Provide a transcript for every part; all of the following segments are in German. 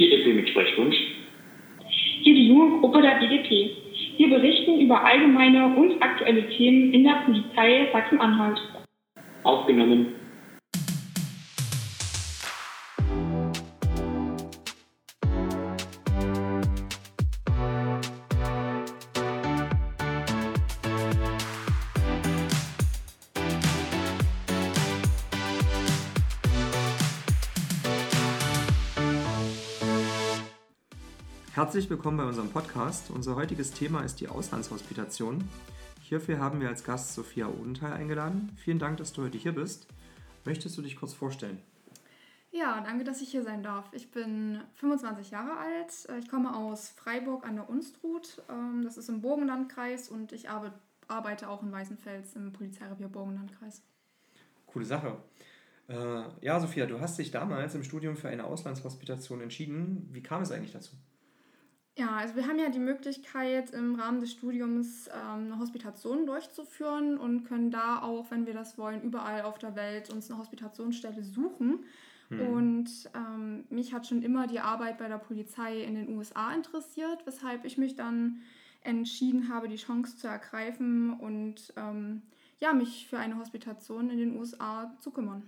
Die EP mit Sprechwunsch. Hier die junge Gruppe der BDP. Wir berichten über allgemeine und aktuelle Themen in der Polizei Sachsen-Anhalt. Aufgenommen. Herzlich willkommen bei unserem Podcast. Unser heutiges Thema ist die Auslandshospitation. Hierfür haben wir als Gast Sophia Odenthal eingeladen. Vielen Dank, dass du heute hier bist. Möchtest du dich kurz vorstellen? Ja, danke, dass ich hier sein darf. Ich bin 25 Jahre alt. Ich komme aus Freiburg an der Unstrut. Das ist im Burgenlandkreis und ich arbeite auch in Weißenfels im Polizeirevier Burgenlandkreis. Coole Sache. Ja, Sophia, du hast dich damals im Studium für eine Auslandshospitation entschieden. Wie kam es eigentlich dazu? Ja, also wir haben ja die Möglichkeit, im Rahmen des Studiums eine Hospitation durchzuführen und können da auch, wenn wir das wollen, überall auf der Welt uns eine Hospitationsstelle suchen. Und mich hat schon immer die Arbeit bei der Polizei in den USA interessiert, weshalb ich mich dann entschieden habe, die Chance zu ergreifen und mich für eine Hospitation in den USA zu kümmern.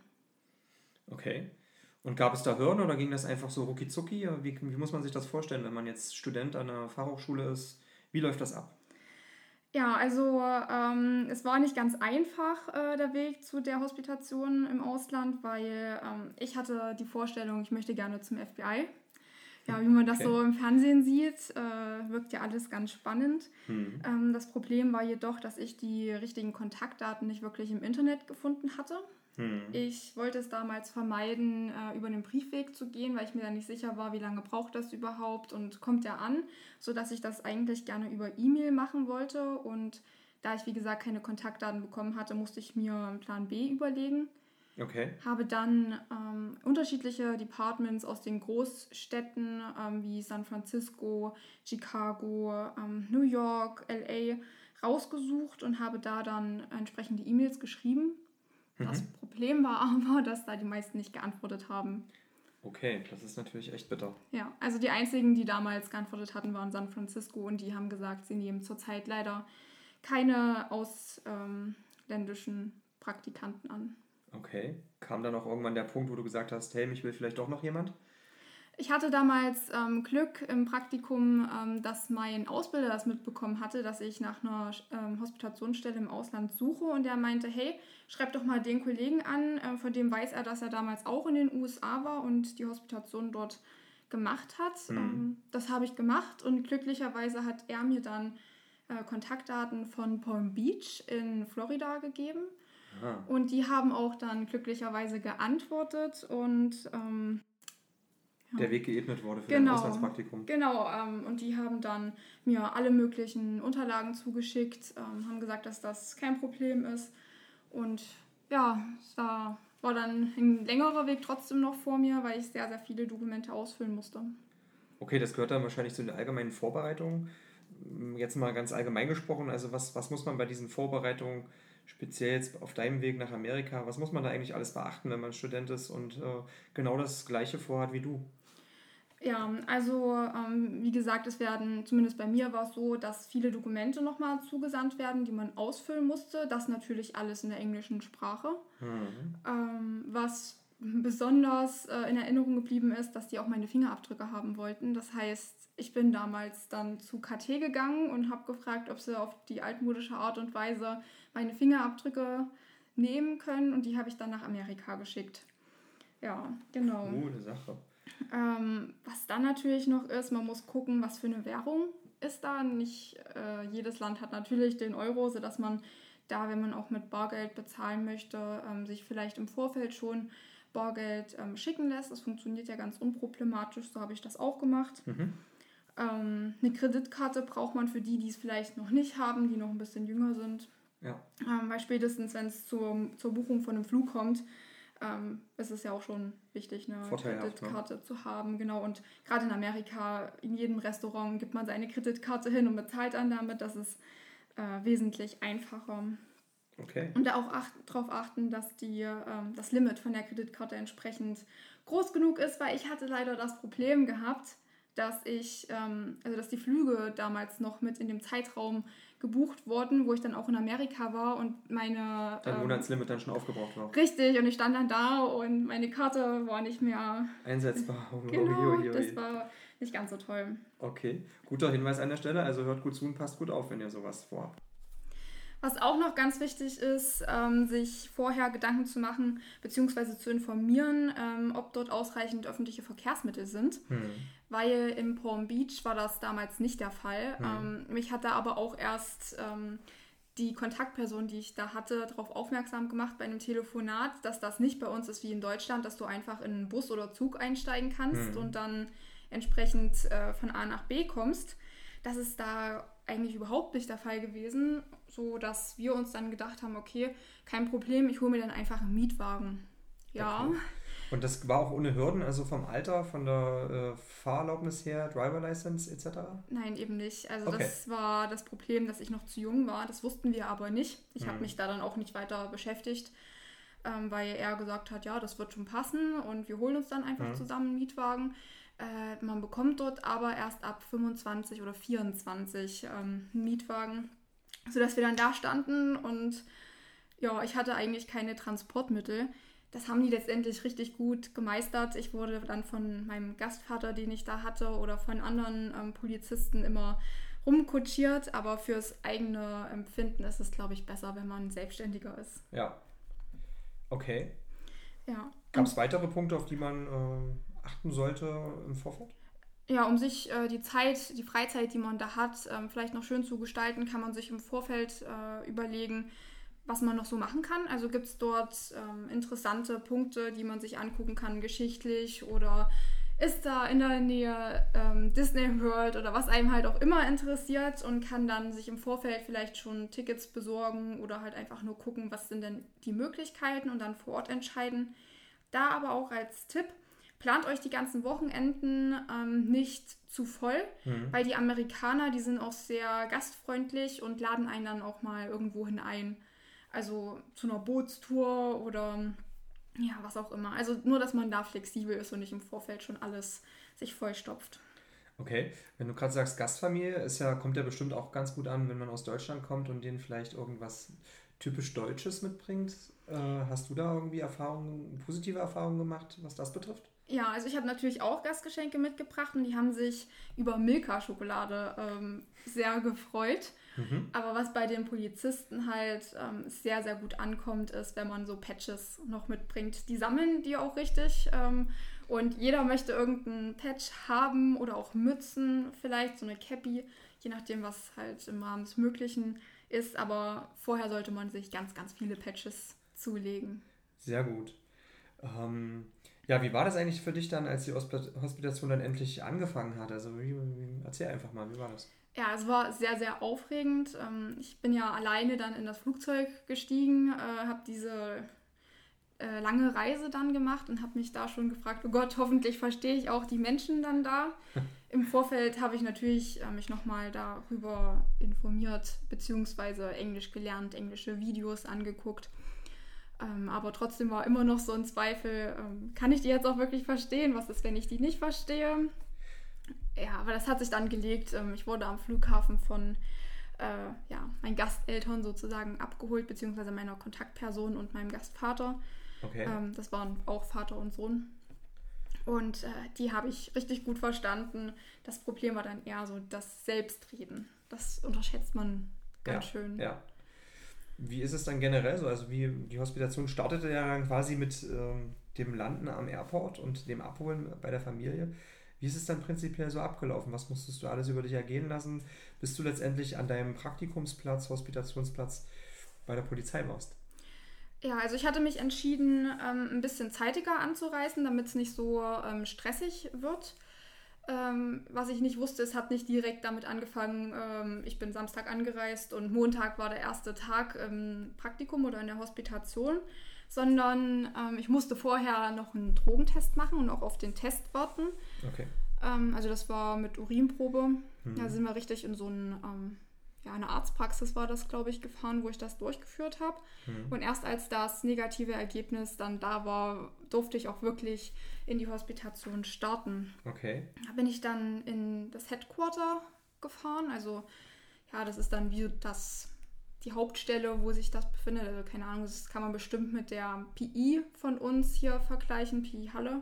Okay. Und gab es da Hürden oder ging das einfach so rucki-zucki? Wie muss man sich das vorstellen, wenn man jetzt Student an einer Fachhochschule ist? Wie läuft das ab? Ja, also es war nicht ganz einfach, der Weg zu der Hospitation im Ausland, weil ich hatte die Vorstellung, ich möchte gerne zum FBI. Ja, wie man das so im Fernsehen sieht, wirkt ja alles ganz spannend. Das Problem war jedoch, dass ich die richtigen Kontaktdaten nicht wirklich im Internet gefunden hatte. Ich wollte es damals vermeiden, über den Briefweg zu gehen, weil ich mir da nicht sicher war, wie lange braucht das überhaupt und kommt der an, sodass ich das eigentlich gerne über E-Mail machen wollte. Und da ich, wie gesagt, keine Kontaktdaten bekommen hatte, musste ich mir einen Plan B überlegen. Okay. Habe dann unterschiedliche Departments aus den Großstädten wie San Francisco, Chicago, New York, LA rausgesucht und habe da dann entsprechende E-Mails geschrieben. Das Problem war aber, dass da die meisten nicht geantwortet haben. Okay, das ist natürlich echt bitter. Ja, also die einzigen, die damals geantwortet hatten, waren San Francisco und die haben gesagt, sie nehmen zurzeit leider keine ausländischen Praktikanten an. Okay. Kam dann auch irgendwann der Punkt, wo du gesagt hast, hey, mich will vielleicht doch noch jemand? Ich hatte damals Glück im Praktikum, dass mein Ausbilder das mitbekommen hatte, dass ich nach einer Hospitationsstelle im Ausland suche und der meinte, hey, schreib doch mal den Kollegen an, von dem weiß er, dass er damals auch in den USA war und die Hospitation dort gemacht hat. Das habe ich gemacht und glücklicherweise hat er mir dann Kontaktdaten von Palm Beach in Florida gegeben. Aha. Und die haben auch dann glücklicherweise geantwortet und der Weg geebnet wurde für dein Auslandspraktikum. Genau, und die haben dann mir alle möglichen Unterlagen zugeschickt, haben gesagt, dass das kein Problem ist. Und ja, da war dann ein längerer Weg trotzdem noch vor mir, weil ich sehr, sehr viele Dokumente ausfüllen musste. Okay, das gehört dann wahrscheinlich zu den allgemeinen Vorbereitungen. Jetzt mal ganz allgemein gesprochen, also was muss man bei diesen Vorbereitungen, speziell jetzt auf deinem Weg nach Amerika, was muss man da eigentlich alles beachten, wenn man Student ist und genau das Gleiche vorhat wie du? Ja, also wie gesagt, es werden, zumindest bei mir war es so, dass viele Dokumente nochmal zugesandt werden, die man ausfüllen musste. Das natürlich alles in der englischen Sprache. Was besonders in Erinnerung geblieben ist, dass die auch meine Fingerabdrücke haben wollten. Das heißt, ich bin damals dann zu KT gegangen und habe gefragt, ob sie auf die altmodische Art und Weise meine Fingerabdrücke nehmen können und die habe ich dann nach Amerika geschickt. Ja, genau. Coole Sache. Was dann natürlich noch ist, man muss gucken, was für eine Währung ist da. Nicht jedes Land hat natürlich den Euro, sodass man da, wenn man auch mit Bargeld bezahlen möchte, sich vielleicht im Vorfeld schon Bargeld schicken lässt. Das funktioniert ja ganz unproblematisch, so habe ich das auch gemacht. Eine Kreditkarte braucht man für die, die es vielleicht noch nicht haben, die noch ein bisschen jünger sind. Ja. Weil spätestens, wenn es zur Buchung von einem Flug kommt, ist es ja auch schon wichtig, eine Kreditkarte zu haben. Genau. Und gerade in Amerika, in jedem Restaurant gibt man seine Kreditkarte hin und bezahlt dann damit. Das ist wesentlich einfacher. Okay. Und da auch darauf achten, dass das Limit von der Kreditkarte entsprechend groß genug ist, weil ich hatte leider das Problem gehabt, dass dass die Flüge damals noch mit in dem Zeitraum gebucht wurden, wo ich dann auch in Amerika war und Dein Monatslimit dann schon aufgebraucht war. Richtig, und ich stand dann da und meine Karte war nicht mehr Einsetzbar. genau, das war nicht ganz so toll. Okay, guter Hinweis an der Stelle, also hört gut zu und passt gut auf, wenn ihr sowas vorhabt. Was auch noch ganz wichtig ist, sich vorher Gedanken zu machen bzw. zu informieren, ob dort ausreichend öffentliche Verkehrsmittel sind. Weil in Palm Beach war das damals nicht der Fall. Mich hat da aber auch erst die Kontaktperson, die ich da hatte, darauf aufmerksam gemacht bei einem Telefonat, dass das nicht bei uns ist wie in Deutschland, dass du einfach in einen Bus oder Zug einsteigen kannst und dann entsprechend von A nach B kommst. Das ist da eigentlich überhaupt nicht der Fall gewesen, so dass wir uns dann gedacht haben, okay, kein Problem, ich hole mir dann einfach einen Mietwagen. Ja. Okay. Und das war auch ohne Hürden, also vom Alter, von der Fahrerlaubnis her, Driver License etc.? Nein, eben nicht. Also okay. Das war das Problem, dass ich noch zu jung war. Das wussten wir aber nicht. Ich habe mich da dann auch nicht weiter beschäftigt, weil er gesagt hat, ja, das wird schon passen und wir holen uns dann einfach zusammen einen Mietwagen. Man bekommt dort aber erst ab 25 oder 24 einen Mietwagen, sodass wir dann da standen und ja, ich hatte eigentlich keine Transportmittel. Das haben die letztendlich richtig gut gemeistert. Ich wurde dann von meinem Gastvater, den ich da hatte, oder von anderen Polizisten immer rumkutschiert, aber fürs eigene Empfinden ist es, glaube ich, besser, wenn man selbstständiger ist. Ja. Okay. Ja. Gab es weitere Punkte, auf die man achten sollte im Vorfeld? Ja, um sich die Freizeit, die man da hat, vielleicht noch schön zu gestalten, kann man sich im Vorfeld überlegen, was man noch so machen kann. Also gibt es dort interessante Punkte, die man sich angucken kann, geschichtlich, oder ist da in der Nähe Disney World oder was einem halt auch immer interessiert und kann dann sich im Vorfeld vielleicht schon Tickets besorgen oder halt einfach nur gucken, was sind denn die Möglichkeiten und dann vor Ort entscheiden. Da aber auch als Tipp, plant euch die ganzen Wochenenden nicht zu voll, weil die Amerikaner, die sind auch sehr gastfreundlich und laden einen dann auch mal irgendwohin ein. Also zu einer Bootstour oder ja, was auch immer. Also nur, dass man da flexibel ist und nicht im Vorfeld schon alles sich vollstopft. Okay, wenn du gerade sagst Gastfamilie, kommt ja bestimmt auch ganz gut an, wenn man aus Deutschland kommt und denen vielleicht irgendwas typisch Deutsches mitbringt. Hast du da irgendwie positive Erfahrungen gemacht, was das betrifft? Ja, also ich habe natürlich auch Gastgeschenke mitgebracht und die haben sich über Milka-Schokolade sehr gefreut. Aber was bei den Polizisten halt sehr, sehr gut ankommt, ist, wenn man so Patches noch mitbringt. Die sammeln die auch richtig und jeder möchte irgendeinen Patch haben oder auch Mützen, vielleicht so eine Cappy, je nachdem, was halt im Rahmen des Möglichen ist. Aber vorher sollte man sich ganz, ganz viele Patches zulegen. Sehr gut. Ja, wie war das eigentlich für dich dann, als die Hospitation dann endlich angefangen hat? Also erzähl einfach mal, wie war das? Ja, es war sehr, sehr aufregend. Ich bin ja alleine dann in das Flugzeug gestiegen, habe diese lange Reise dann gemacht und habe mich da schon gefragt, oh Gott, hoffentlich verstehe ich auch die Menschen dann da. Im Vorfeld habe ich natürlich mich nochmal darüber informiert, beziehungsweise Englisch gelernt, englische Videos angeguckt. Aber trotzdem war immer noch so ein Zweifel, kann ich die jetzt auch wirklich verstehen? Was ist, wenn ich die nicht verstehe? Ja, aber das hat sich dann gelegt. Ich wurde am Flughafen von meinen Gasteltern sozusagen abgeholt, beziehungsweise meiner Kontaktperson und meinem Gastvater. Okay. Das waren auch Vater und Sohn. Und die habe ich richtig gut verstanden. Das Problem war dann eher so das Selbstreden. Das unterschätzt man ganz schön. Ja. Wie ist es dann generell so? Also die Hospitation startete ja dann quasi mit dem Landen am Airport und dem Abholen bei der Familie. Wie ist es dann prinzipiell so abgelaufen? Was musstest du alles über dich ergehen lassen, bis du letztendlich an deinem Praktikumsplatz, Hospitationsplatz bei der Polizei warst? Ja, also ich hatte mich entschieden, ein bisschen zeitiger anzureisen, damit es nicht so stressig wird. Was ich nicht wusste, es hat nicht direkt damit angefangen, ich bin Samstag angereist und Montag war der erste Tag im Praktikum oder in der Hospitation, sondern ich musste vorher noch einen Drogentest machen und auch auf den Test warten. Okay. Also das war mit Urinprobe. Da sind wir richtig in so einen eine Arztpraxis war das, glaube ich, gefahren, wo ich das durchgeführt habe. Und erst als das negative Ergebnis dann da war, durfte ich auch wirklich in die Hospitation starten. Okay. Da bin ich dann in das Headquarter gefahren. Also ja, das ist dann wie die Hauptstelle, wo sich das befindet. Also keine Ahnung, das kann man bestimmt mit der PI von uns hier vergleichen, PI Halle.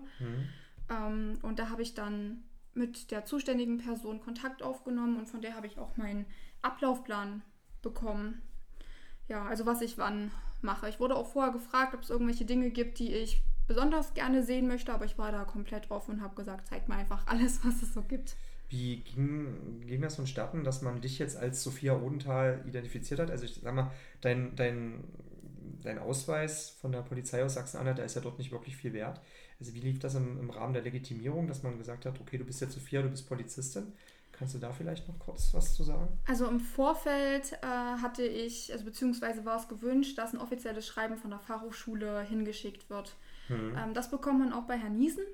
Und da habe ich dann mit der zuständigen Person Kontakt aufgenommen und von der habe ich auch meinen Ablaufplan bekommen. Ja, also was ich wann mache. Ich wurde auch vorher gefragt, ob es irgendwelche Dinge gibt, die ich besonders gerne sehen möchte, aber ich war da komplett offen und habe gesagt, zeig mir einfach alles, was es so gibt. Wie ging das vonstatten, dass man dich jetzt als Sophia Odenthal identifiziert hat? Also ich sag mal, dein Ausweis von der Polizei aus Sachsen-Anhalt, der ist ja dort nicht wirklich viel wert. Also wie lief das im Rahmen der Legitimierung, dass man gesagt hat, okay, du bist jetzt Sophia, du bist Polizistin? Kannst du da vielleicht noch kurz was zu sagen? Also im Vorfeld hatte ich, also beziehungsweise war es gewünscht, dass ein offizielles Schreiben von der Fachhochschule hingeschickt wird. Das bekommt man auch bei Herrn Niesen.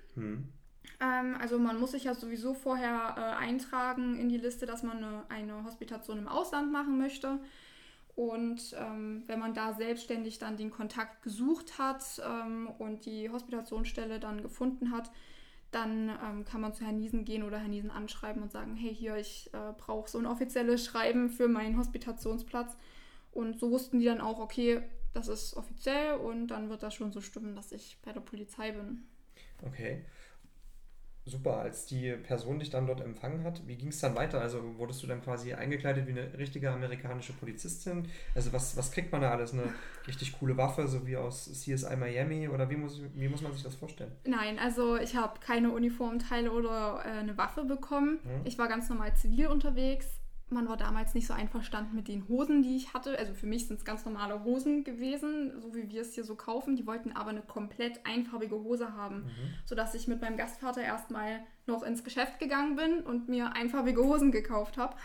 Also man muss sich ja sowieso vorher eintragen in die Liste, dass man eine Hospitation im Ausland machen möchte. Und wenn man da selbstständig dann den Kontakt gesucht hat und die Hospitationsstelle dann gefunden hat, dann kann man zu Herrn Niesen gehen oder Herrn Niesen anschreiben und sagen, hey, hier, ich brauche so ein offizielles Schreiben für meinen Hospitationsplatz. Und so wussten die dann auch, okay, das ist offiziell und dann wird das schon so stimmen, dass ich bei der Polizei bin. Okay. Super, als die Person dich dann dort empfangen hat, wie ging es dann weiter? Also wurdest du dann quasi eingekleidet wie eine richtige amerikanische Polizistin? Also was kriegt man da alles? Eine richtig coole Waffe, so wie aus CSI Miami? Oder wie muss man sich das vorstellen? Nein, also ich habe keine Uniformteile oder eine Waffe bekommen. Ich war ganz normal zivil unterwegs. Man war damals nicht so einverstanden mit den Hosen, die ich hatte. Also für mich sind es ganz normale Hosen gewesen, so wie wir es hier so kaufen. Die wollten aber eine komplett einfarbige Hose haben, sodass ich mit meinem Gastvater erstmal noch ins Geschäft gegangen bin und mir einfarbige Hosen gekauft habe.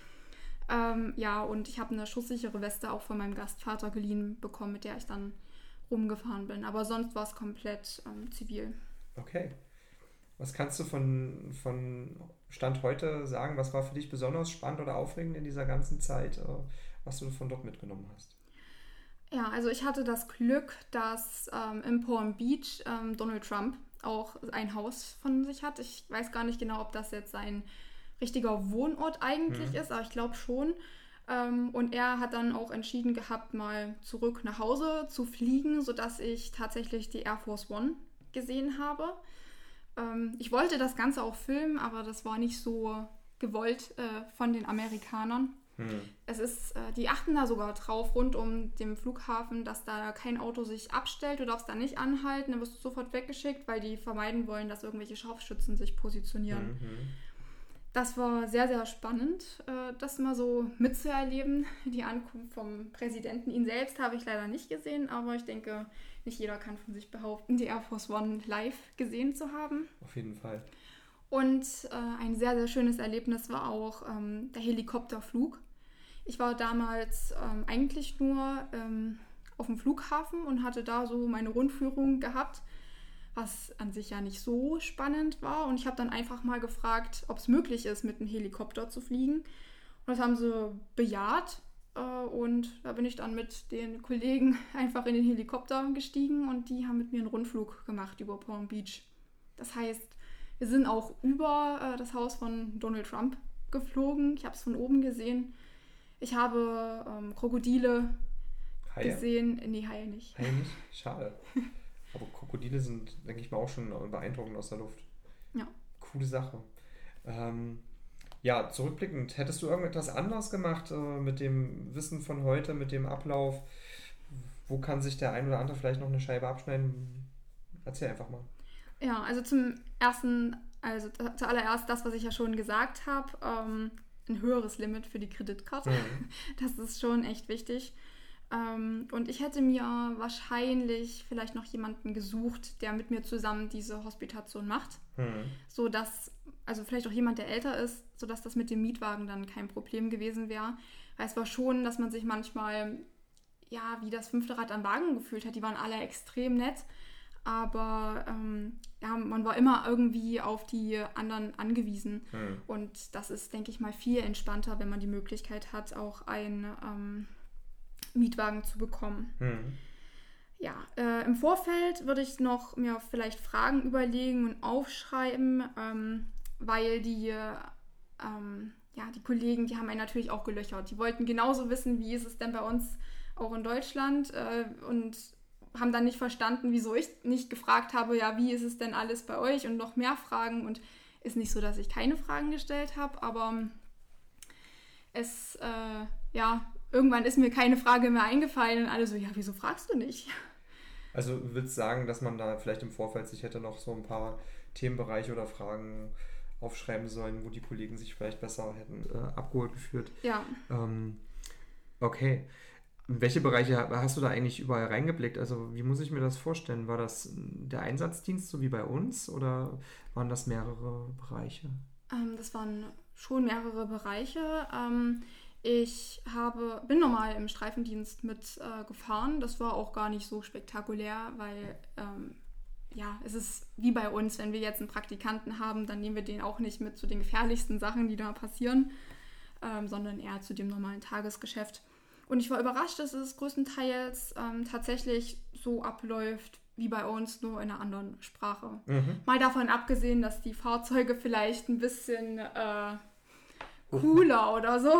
Ja, und ich habe eine schusssichere Weste auch von meinem Gastvater geliehen bekommen, mit der ich dann rumgefahren bin. Aber sonst war es komplett zivil. Okay. Was kannst du von Stand heute sagen? Was war für dich besonders spannend oder aufregend in dieser ganzen Zeit, was du von dort mitgenommen hast? Ja, also ich hatte das Glück, dass in Palm Beach Donald Trump auch ein Haus von sich hat. Ich weiß gar nicht genau, ob das jetzt sein richtiger Wohnort eigentlich ist, aber ich glaube schon. Und er hat dann auch entschieden gehabt, mal zurück nach Hause zu fliegen, sodass ich tatsächlich die Air Force One gesehen habe. Ich wollte das Ganze auch filmen, aber das war nicht so gewollt von den Amerikanern. Es ist, die achten da sogar drauf, rund um den Flughafen, dass da kein Auto sich abstellt. Du darfst da nicht anhalten, dann wirst du sofort weggeschickt, weil die vermeiden wollen, dass irgendwelche Scharfschützen sich positionieren. Das war sehr, sehr spannend, das mal so mitzuerleben. Die Ankunft vom Präsidenten, ihn selbst habe ich leider nicht gesehen, aber ich denke, nicht jeder kann von sich behaupten, die Air Force One live gesehen zu haben. Auf jeden Fall. Und ein sehr, sehr schönes Erlebnis war auch der Helikopterflug. Ich war damals eigentlich nur auf dem Flughafen und hatte da so meine Rundführung gehabt, was an sich ja nicht so spannend war. Und ich habe dann einfach mal gefragt, ob es möglich ist, mit einem Helikopter zu fliegen. Und das haben sie bejaht. Und da bin ich dann mit den Kollegen einfach in den Helikopter gestiegen und die haben mit mir einen Rundflug gemacht über Palm Beach. Das heißt, wir sind auch über das Haus von Donald Trump geflogen. Ich habe es von oben gesehen. Ich habe Krokodile gesehen. Nee, Haie nicht. Haie nicht? Schade. Aber Krokodile sind, denke ich mal, auch schon beeindruckend aus der Luft. Ja. Coole Sache. Ja, zurückblickend, hättest du irgendetwas anderes gemacht mit dem Wissen von heute, mit dem Ablauf? Wo kann sich der ein oder andere vielleicht noch eine Scheibe abschneiden? Erzähl einfach mal. Ja, also zuallererst das, was ich ja schon gesagt habe, ein höheres Limit für die Kreditkarte. Das ist schon echt wichtig. Und ich hätte mir wahrscheinlich vielleicht noch jemanden gesucht, der mit mir zusammen diese Hospitation macht. Sodass, also vielleicht auch jemand, der älter ist, sodass das mit dem Mietwagen dann kein Problem gewesen wäre. Weil es war schon, dass man sich manchmal, ja, wie das 5. Rad am Wagen gefühlt hat. Die waren alle extrem nett. aber ja, man war immer irgendwie auf die anderen angewiesen. Und das ist, denke ich mal, viel entspannter, wenn man die Möglichkeit hat, auch einen Mietwagen zu bekommen. Ja, im Vorfeld würde ich noch mir vielleicht Fragen überlegen und aufschreiben, weil die Kollegen, die haben einen natürlich auch gelöchert. Die wollten genauso wissen, wie ist es denn bei uns auch in Deutschland und haben dann nicht verstanden, wieso ich nicht gefragt habe, ja, wie ist es denn alles bei euch und noch mehr Fragen. Und ist nicht so, dass ich keine Fragen gestellt habe, aber irgendwann ist mir keine Frage mehr eingefallen und alle so, ja, wieso fragst du nicht? Also du willst sagen, dass man da vielleicht im Vorfeld sich hätte noch so ein paar Themenbereiche oder Fragen aufschreiben sollen, wo die Kollegen sich vielleicht besser hätten abgeholt geführt. Ja. Okay. In welche Bereiche hast du da eigentlich überall reingeblickt? Also wie muss ich mir das vorstellen? War das der Einsatzdienst, so wie bei uns, oder waren das mehrere Bereiche? Das waren schon mehrere Bereiche. Ich bin normal im Streifendienst mitgefahren. Das war auch gar nicht so spektakulär, weil es ist wie bei uns, wenn wir jetzt einen Praktikanten haben, dann nehmen wir den auch nicht mit zu den gefährlichsten Sachen, die da passieren, sondern eher zu dem normalen Tagesgeschäft. Und ich war überrascht, dass es größtenteils tatsächlich so abläuft wie bei uns, nur in einer anderen Sprache. Mal davon abgesehen, dass die Fahrzeuge vielleicht ein bisschen cooler oder so,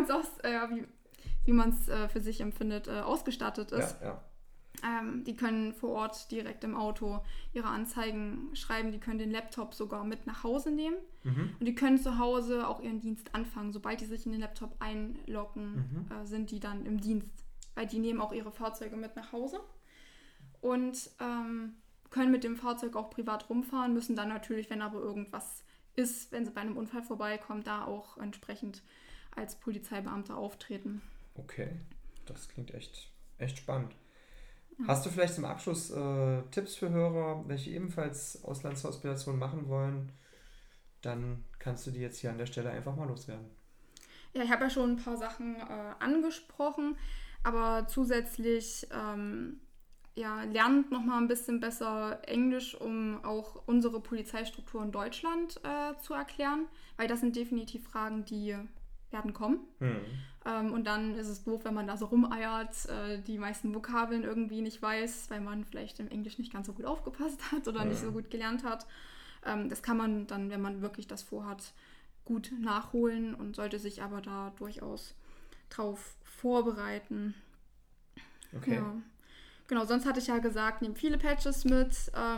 wie man es für sich empfindet, ausgestattet ist. Ja. Die können vor Ort direkt im Auto ihre Anzeigen schreiben, die können den Laptop sogar mit nach Hause nehmen und die können zu Hause auch ihren Dienst anfangen. Sobald die sich in den Laptop einloggen, sind die dann im Dienst, weil die nehmen auch ihre Fahrzeuge mit nach Hause und können mit dem Fahrzeug auch privat rumfahren, müssen dann natürlich, wenn aber irgendwas ist, wenn sie bei einem Unfall vorbeikommen, da auch entsprechend als Polizeibeamter auftreten. Okay, das klingt echt spannend. Hast du vielleicht zum Abschluss Tipps für Hörer, welche ebenfalls Auslandshospitation machen wollen? Dann kannst du die jetzt hier an der Stelle einfach mal loswerden. Ja, ich habe ja schon ein paar Sachen angesprochen, aber zusätzlich lernt noch mal ein bisschen besser Englisch, um auch unsere Polizeistruktur in Deutschland zu erklären, weil das sind definitiv Fragen, die werden kommen. Und dann ist es doof, wenn man da so rumeiert, die meisten Vokabeln irgendwie nicht weiß, weil man vielleicht im Englisch nicht ganz so gut aufgepasst hat oder nicht so gut gelernt hat. Das kann man dann, wenn man wirklich das vorhat, gut nachholen und sollte sich aber da durchaus drauf vorbereiten. Okay. Ja. Genau, sonst hatte ich ja gesagt, nehmt viele Patches mit,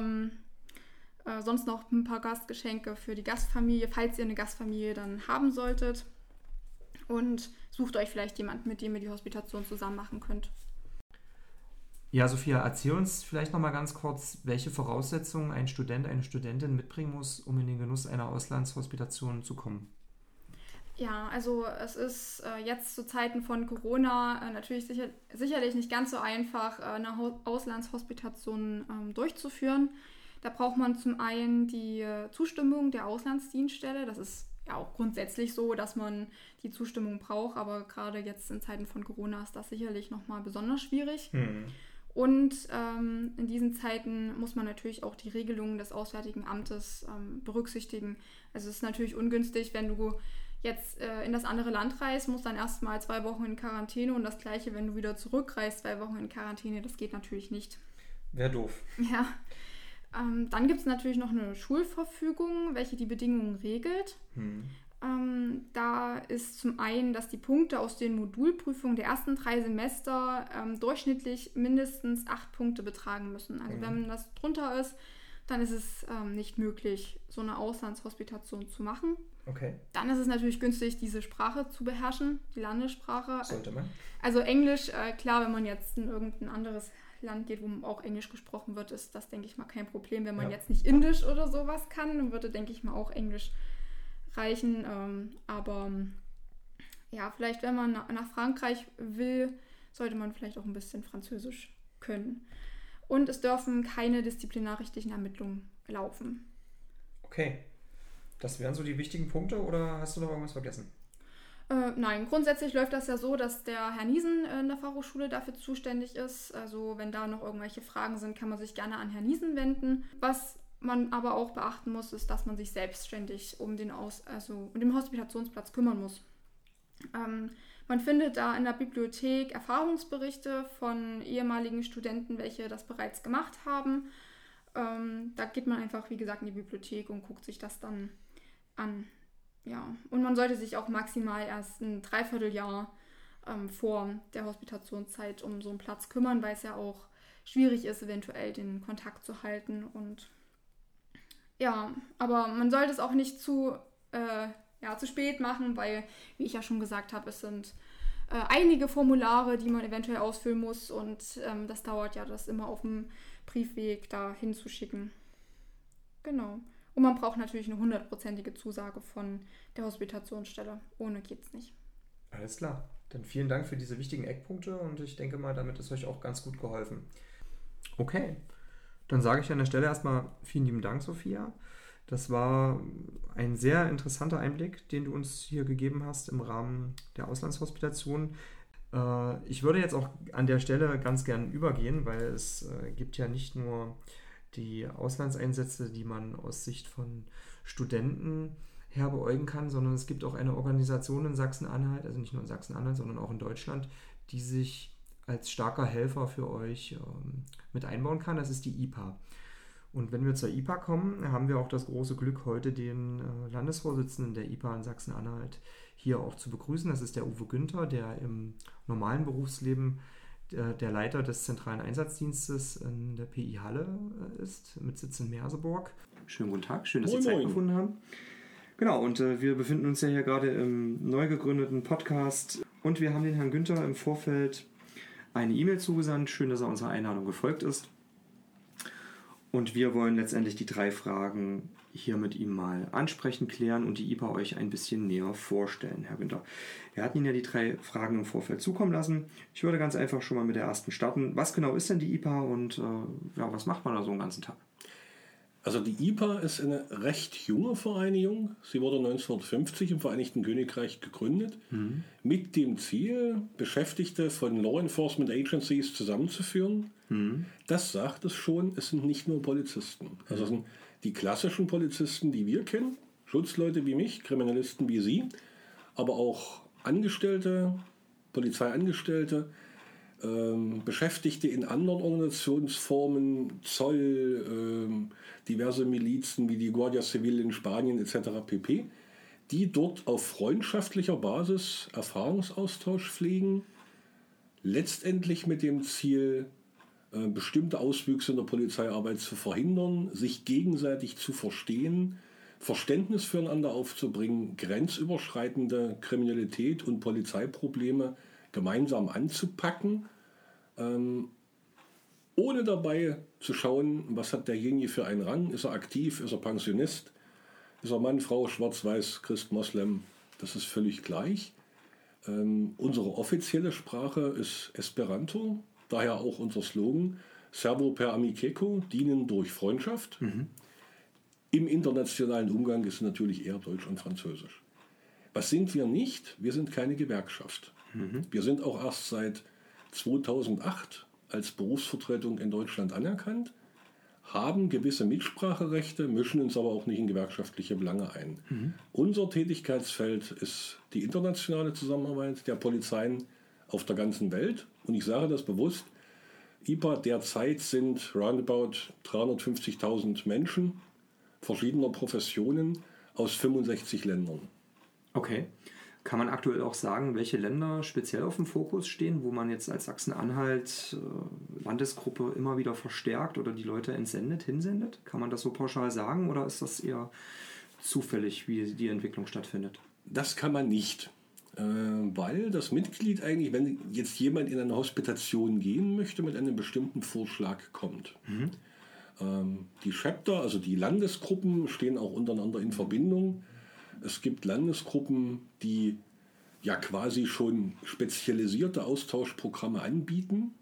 sonst noch ein paar Gastgeschenke für die Gastfamilie, falls ihr eine Gastfamilie dann haben solltet. Und sucht euch vielleicht jemanden, mit dem ihr die Hospitation zusammen machen könnt. Ja, Sophia, erzähl uns vielleicht nochmal ganz kurz, welche Voraussetzungen ein Student, eine Studentin mitbringen muss, um in den Genuss einer Auslandshospitation zu kommen. Ja, also es ist jetzt zu Zeiten von Corona natürlich sicherlich nicht ganz so einfach, eine Auslandshospitation durchzuführen. Da braucht man zum einen die Zustimmung der Auslandsdienststelle. Das ist ja auch grundsätzlich so, dass man die Zustimmung braucht, aber gerade jetzt in Zeiten von Corona ist das sicherlich nochmal besonders schwierig. Und in diesen Zeiten muss man natürlich auch die Regelungen des Auswärtigen Amtes berücksichtigen. Also es ist natürlich ungünstig, wenn du jetzt in das andere Land reist, musst dann erstmal 2 Wochen in Quarantäne und das Gleiche, wenn du wieder zurückreist, 2 Wochen in Quarantäne, das geht natürlich nicht. Wäre doof. Ja. Dann gibt es natürlich noch eine Schulverfügung, welche die Bedingungen regelt. Da ist zum einen, dass die Punkte aus den Modulprüfungen der ersten 3 Semester durchschnittlich mindestens 8 Punkte betragen müssen. Also wenn das drunter ist, dann ist es nicht möglich, so eine Auslandshospitation zu machen. Okay. Dann ist es natürlich günstig, diese Sprache zu beherrschen, die Landessprache. Sollte man. Also Englisch, klar, wenn man jetzt in irgendein anderes Land geht, wo auch Englisch gesprochen wird, ist das, denke ich mal, kein Problem. Wenn man jetzt nicht Indisch oder sowas kann, dann würde, denke ich mal, auch Englisch reichen. Aber ja, vielleicht, wenn man nach Frankreich will, sollte man vielleicht auch ein bisschen Französisch können. Und es dürfen keine disziplinarrechtlichen Ermittlungen laufen. Okay. Das wären so die wichtigen Punkte oder hast du noch irgendwas vergessen? Nein, grundsätzlich läuft das ja so, dass der Herr Niesen in der Fachhochschule dafür zuständig ist. Also wenn da noch irgendwelche Fragen sind, kann man sich gerne an Herrn Niesen wenden. Was man aber auch beachten muss, ist, dass man sich selbstständig um den Hospitationsplatz kümmern muss. Man findet da in der Bibliothek Erfahrungsberichte von ehemaligen Studenten, welche das bereits gemacht haben. Da geht man einfach, wie gesagt, in die Bibliothek und guckt sich das dann an. Ja, und man sollte sich auch maximal erst ein Dreivierteljahr vor der Hospitationszeit um so einen Platz kümmern, weil es ja auch schwierig ist, eventuell den Kontakt zu halten. Und ja, aber man sollte es auch nicht zu spät machen, weil, wie ich ja schon gesagt habe, es sind einige Formulare, die man eventuell ausfüllen muss und das dauert ja, das immer auf dem Briefweg da hinzuschicken. Genau. Und man braucht natürlich eine 100%ige Zusage von der Hospitationsstelle. Ohne geht's nicht. Alles klar. Dann vielen Dank für diese wichtigen Eckpunkte und ich denke mal, damit ist euch auch ganz gut geholfen. Okay, dann sage ich an der Stelle erstmal vielen lieben Dank, Sophia. Das war ein sehr interessanter Einblick, den du uns hier gegeben hast im Rahmen der Auslandshospitation. Ich würde jetzt auch an der Stelle ganz gern übergehen, weil es gibt ja nicht nur die Auslandseinsätze, die man aus Sicht von Studenten her beäugen kann, sondern es gibt auch eine Organisation in Sachsen-Anhalt, also nicht nur in Sachsen-Anhalt, sondern auch in Deutschland, die sich als starker Helfer für euch mit einbauen kann. Das ist die IPA. Und wenn wir zur IPA kommen, haben wir auch das große Glück, heute den Landesvorsitzenden der IPA in Sachsen-Anhalt hier auch zu begrüßen. Das ist der Uwe Günther, der im normalen Berufsleben der Leiter des zentralen Einsatzdienstes in der PI Halle ist, mit Sitz in Merseburg. Schönen guten Tag, schön, dass Sie Zeit gefunden haben. Genau, und wir befinden uns ja hier gerade im neu gegründeten Podcast und wir haben den Herrn Günther im Vorfeld eine E-Mail zugesandt. Schön, dass er unserer Einladung gefolgt ist. Und wir wollen letztendlich die 3 Fragen hier mit ihm mal ansprechen, klären und die IPA euch ein bisschen näher vorstellen, Herr Günther. Wir hatten Ihnen ja die 3 Fragen im Vorfeld zukommen lassen. Ich würde ganz einfach schon mal mit der ersten starten. Was genau ist denn die IPA und was macht man da so einen ganzen Tag? Also die IPA ist eine recht junge Vereinigung. Sie wurde 1950 im Vereinigten Königreich gegründet, mit dem Ziel, Beschäftigte von Law Enforcement Agencies zusammenzuführen. Das sagt es schon, es sind nicht nur Polizisten. Also es sind die klassischen Polizisten, die wir kennen, Schutzleute wie mich, Kriminalisten wie Sie, aber auch Angestellte, Polizeiangestellte, Beschäftigte in anderen Organisationsformen, Zoll, diverse Milizen wie die Guardia Civil in Spanien etc. pp., die dort auf freundschaftlicher Basis Erfahrungsaustausch pflegen, letztendlich mit dem Ziel, bestimmte Auswüchse in der Polizeiarbeit zu verhindern, sich gegenseitig zu verstehen, Verständnis füreinander aufzubringen, grenzüberschreitende Kriminalität und Polizeiprobleme gemeinsam anzupacken, ohne dabei zu schauen, was hat derjenige für einen Rang, ist er aktiv, ist er Pensionist, ist er Mann, Frau, schwarz-weiß, Christ, Moslem, das ist völlig gleich. Unsere offizielle Sprache ist Esperanto, daher auch unser Slogan, Servo per amiceko, dienen durch Freundschaft. Im internationalen Umgang ist natürlich eher Deutsch und Französisch. Was sind wir nicht? Wir sind keine Gewerkschaft. Wir sind auch erst seit 2008 als Berufsvertretung in Deutschland anerkannt, haben gewisse Mitspracherechte, mischen uns aber auch nicht in gewerkschaftliche Belange ein. Unser Tätigkeitsfeld ist die internationale Zusammenarbeit der Polizeien auf der ganzen Welt. Und ich sage das bewusst, IPA derzeit sind roundabout 350.000 Menschen verschiedener Professionen aus 65 Ländern. Okay. Kann man aktuell auch sagen, welche Länder speziell auf dem Fokus stehen, wo man jetzt als Sachsen-Anhalt Landesgruppe immer wieder verstärkt oder die Leute hinsendet? Kann man das so pauschal sagen oder ist das eher zufällig, wie die Entwicklung stattfindet? Das kann man nicht, weil das Mitglied eigentlich, wenn jetzt jemand in eine Hospitation gehen möchte, mit einem bestimmten Vorschlag kommt. Die Chapter, also die Landesgruppen, stehen auch untereinander in Verbindung. Es gibt Landesgruppen, die ja quasi schon spezialisierte Austauschprogramme anbieten.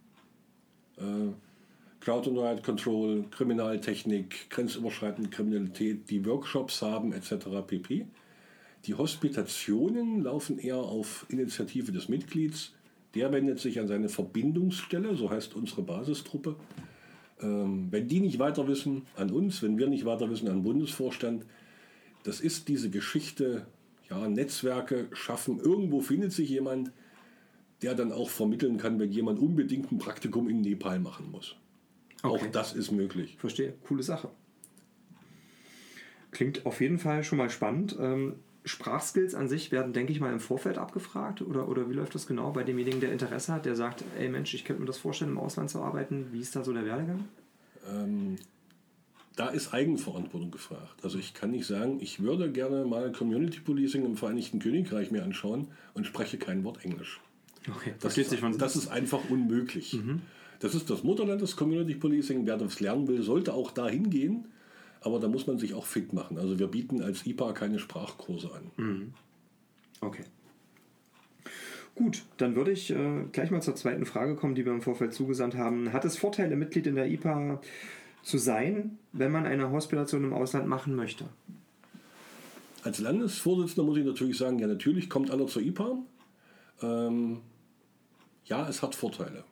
Crowd and Riot Control, Kriminaltechnik, grenzüberschreitende Kriminalität, die Workshops haben etc. pp. Die Hospitationen laufen eher auf Initiative des Mitglieds. Der wendet sich an seine Verbindungsstelle, so heißt unsere Basistruppe. Wenn die nicht weiter wissen, an uns, wenn wir nicht weiter wissen, an den Bundesvorstand. Das ist diese Geschichte, ja, Netzwerke schaffen. Irgendwo findet sich jemand, der dann auch vermitteln kann, wenn jemand unbedingt ein Praktikum in Nepal machen muss. Okay. Auch das ist möglich. Verstehe, coole Sache. Klingt auf jeden Fall schon mal spannend. Sprachskills an sich werden, denke ich mal, im Vorfeld abgefragt? Oder wie läuft das genau bei demjenigen, der Interesse hat, der sagt, ey Mensch, ich könnte mir das vorstellen, im Ausland zu arbeiten. Wie ist da so der Werdegang? Da ist Eigenverantwortung gefragt. Also ich kann nicht sagen, ich würde gerne mal Community Policing im Vereinigten Königreich mir anschauen und spreche kein Wort Englisch. Okay, Das ist einfach unmöglich. Das ist das Mutterland des Community Policing. Wer das lernen will, sollte auch da hingehen. Aber da muss man sich auch fit machen. Also wir bieten als IPA keine Sprachkurse an. Okay. Gut, dann würde ich gleich mal zur zweiten Frage kommen, die wir im Vorfeld zugesandt haben. Hat es Vorteile, Mitglied in der IPA zu sein, wenn man eine Hospitation im Ausland machen möchte? Als Landesvorsitzender muss ich natürlich sagen, ja, natürlich kommt einer zur IPA. Ja, es hat Vorteile.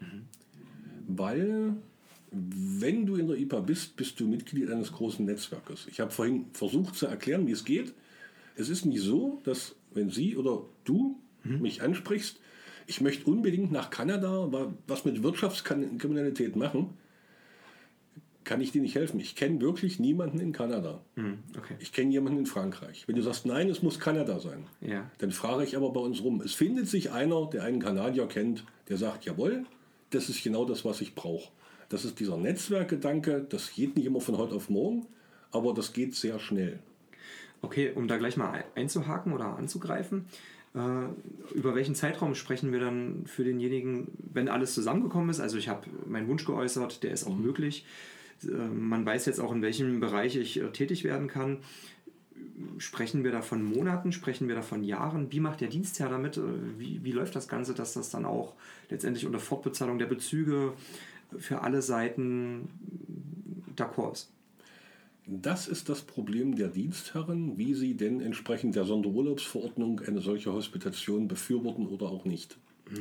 Weil, wenn du in der IPA bist, bist du Mitglied eines großen Netzwerkes. Ich habe vorhin versucht zu erklären, wie es geht. Es ist nicht so, dass wenn Sie oder du mich ansprichst, ich möchte unbedingt nach Kanada was mit Wirtschaftskriminalität machen, kann ich dir nicht helfen. Ich kenne wirklich niemanden in Kanada. Okay. Ich kenne jemanden in Frankreich. Wenn du sagst, nein, es muss Kanada sein, Ja. dann frage ich aber bei uns rum. Es findet sich einer, der einen Kanadier kennt, der sagt, jawohl, das ist genau das, was ich brauche. Das ist dieser Netzwerkgedanke, das geht nicht immer von heute auf morgen, aber das geht sehr schnell. Okay, um da gleich mal einzuhaken oder anzugreifen, über welchen Zeitraum sprechen wir dann für denjenigen, wenn alles zusammengekommen ist? Also ich habe meinen Wunsch geäußert, der ist auch möglich. Man weiß jetzt auch, in welchem Bereich ich tätig werden kann. Sprechen wir da von Monaten, sprechen wir da von Jahren? Wie macht der Dienstherr damit? Wie läuft das Ganze, dass das dann auch letztendlich unter Fortbezahlung der Bezüge für alle Seiten d'accord ist? Das ist das Problem der Dienstherren, wie sie denn entsprechend der Sonderurlaubsverordnung eine solche Hospitation befürworten oder auch nicht.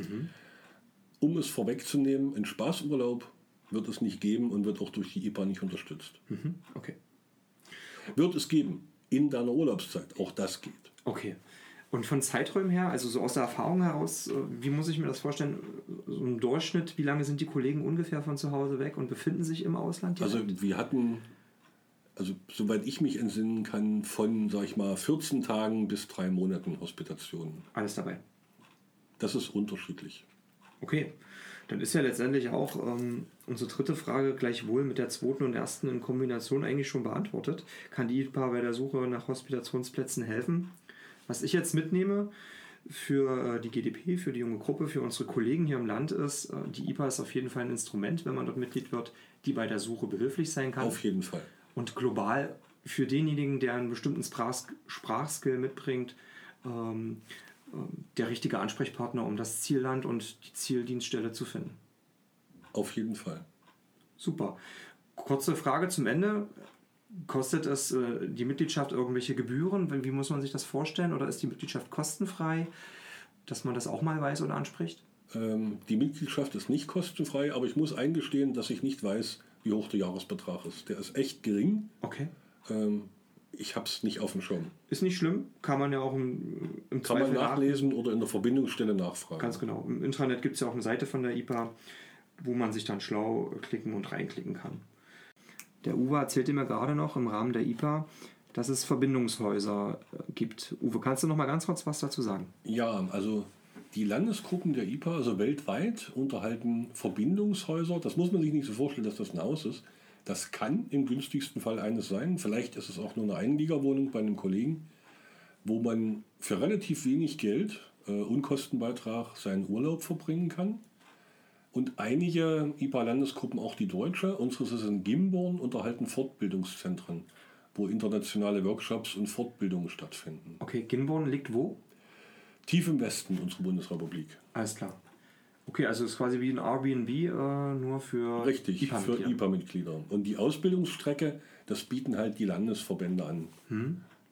Um es vorwegzunehmen, einen Spaßurlaub wird es nicht geben und wird auch durch die IPA nicht unterstützt. Okay. Wird es geben, in deiner Urlaubszeit, auch das geht. Okay. Und von Zeiträumen her, also so aus der Erfahrung heraus, wie muss ich mir das vorstellen? So im Durchschnitt, wie lange sind die Kollegen ungefähr von zu Hause weg und befinden sich im Ausland direkt? Also wir hatten, soweit ich mich entsinnen kann, von, sag ich mal, 14 Tagen bis 3 Monaten Hospitationen. Alles dabei. Das ist unterschiedlich. Okay, dann ist ja letztendlich auch unsere dritte Frage gleichwohl mit der zweiten und ersten in Kombination eigentlich schon beantwortet. Kann die IPA bei der Suche nach Hospitationsplätzen helfen? Was ich jetzt mitnehme für die GDP, für die junge Gruppe, für unsere Kollegen hier im Land ist, die IPA ist auf jeden Fall ein Instrument, wenn man dort Mitglied wird, die bei der Suche behilflich sein kann. Auf jeden Fall. Und global für denjenigen, der einen bestimmten Sprachskill mitbringt, der richtige Ansprechpartner, um das Zielland und die Zieldienststelle zu finden. Auf jeden Fall. Super. Kurze Frage zum Ende. Kostet es die Mitgliedschaft irgendwelche Gebühren? Wie muss man sich das vorstellen? Oder ist die Mitgliedschaft kostenfrei? Dass man das auch mal weiß oder anspricht? Die Mitgliedschaft ist nicht kostenfrei, aber ich muss eingestehen, dass ich nicht weiß, wie hoch der Jahresbetrag ist. Der ist echt gering. Okay. Ich habe es nicht auf dem Schirm. Ist nicht schlimm. Kann man ja auch im Kann Zweifel man nachlesen oder in der Verbindungsstelle nachfragen. Ganz genau. Im Intranet gibt es ja auch eine Seite von der IPA, wo man sich dann schlau klicken und reinklicken kann. Der Uwe erzählte mir gerade noch im Rahmen der IPA, dass es Verbindungshäuser gibt. Uwe, kannst du noch mal ganz kurz was dazu sagen? Ja, also die Landesgruppen der IPA, also weltweit, unterhalten Verbindungshäuser. Das muss man sich nicht so vorstellen, dass das ein Haus ist. Das kann im günstigsten Fall eines sein. Vielleicht ist es auch nur eine Einliegerwohnung bei einem Kollegen, wo man für relativ wenig Geld, Unkostenbeitrag, seinen Urlaub verbringen kann. Und einige IPA-Landesgruppen, auch die deutsche, unseres ist in Gimborn, unterhalten Fortbildungszentren, wo internationale Workshops und Fortbildungen stattfinden. Okay, Gimborn liegt wo? Tief im Westen unserer Bundesrepublik. Alles klar. Okay, also es ist quasi wie ein Airbnb, nur für Richtig, für IPA-Mitglieder. Und die Ausbildungsstrecke, das bieten halt die Landesverbände an.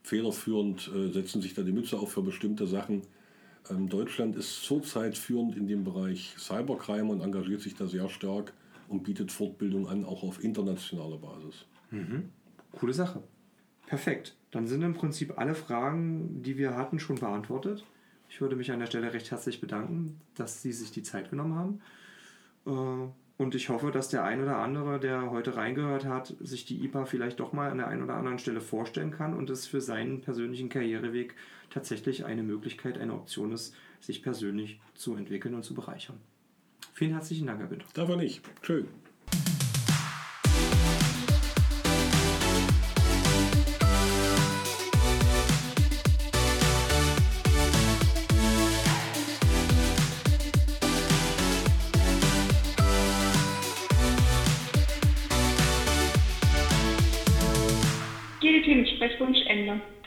federführend, setzen sich da die Mütze auf für bestimmte Sachen. Deutschland ist zurzeit führend in dem Bereich Cybercrime und engagiert sich da sehr stark und bietet Fortbildung an, auch auf internationaler Basis. Coole Sache. Perfekt. Dann sind im Prinzip alle Fragen, die wir hatten, schon beantwortet. Ich würde mich an der Stelle recht herzlich bedanken, dass Sie sich die Zeit genommen haben. Und ich hoffe, dass der ein oder andere, der heute reingehört hat, sich die IPA vielleicht doch mal an der einen oder anderen Stelle vorstellen kann und es für seinen persönlichen Karriereweg tatsächlich eine Möglichkeit, eine Option ist, sich persönlich zu entwickeln und zu bereichern. Vielen herzlichen Dank, Herr Winter. Davon nicht. Tschö. GDT mit Sprechwunsch Ende.